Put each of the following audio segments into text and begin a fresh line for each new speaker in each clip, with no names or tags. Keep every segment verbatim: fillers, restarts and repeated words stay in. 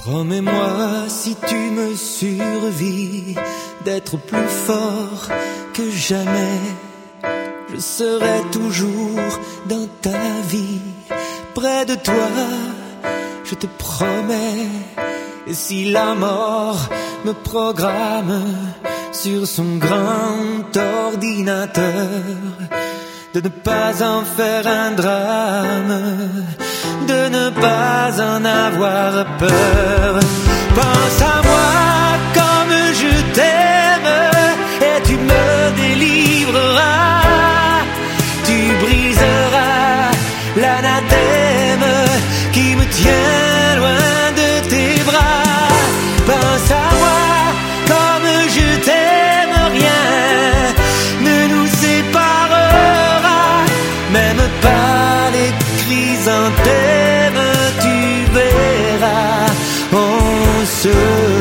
Promets-moi, si tu me survis, d'être plus fort que jamais. Je serai toujours dans ta vie, près de toi, je te promets. Et si la mort me programme sur son grand ordinateur, de ne pas en faire un drame, de ne pas en avoir peur. Pense à moi comme je t'aime, et tu me délivreras. Tu briseras l'anathème qui me tient loin de tes bras. Pense à moi comme je t'aime, rien ne nous séparera, même pas les chrysanthèmes. Tu verras, on se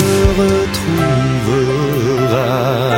retrouvera.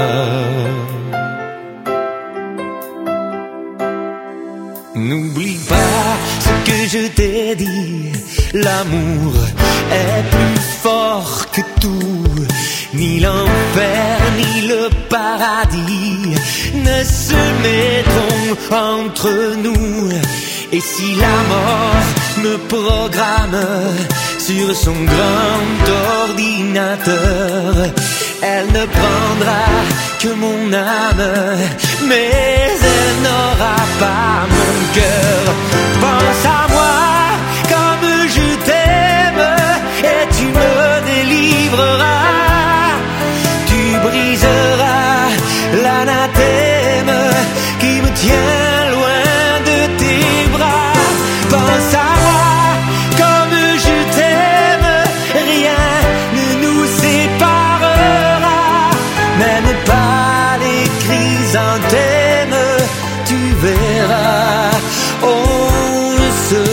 N'oublie pas ce que je t'ai dit, l'amour est plus fort que tout. Ni l'enfer ni le paradis ne se mettront entre nous. Et si la mort me programme sur son grand ordinateur, elle ne prendra que mon âme, mais elle n'aura pas mon cœur. Pense à moi comme je t'aime, et tu me délivreras. Tu briseras l'anathème qui me tient loin de tes bras. Pense à moi comme je t'aime, rien ne nous séparera, même pas les chrysanthèmes. Tu verras, on se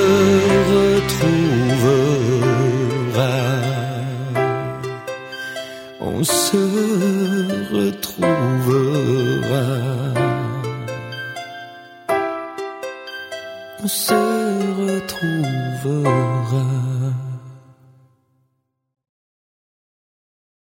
retrouvera. On se retrouvera. On se retrouvera.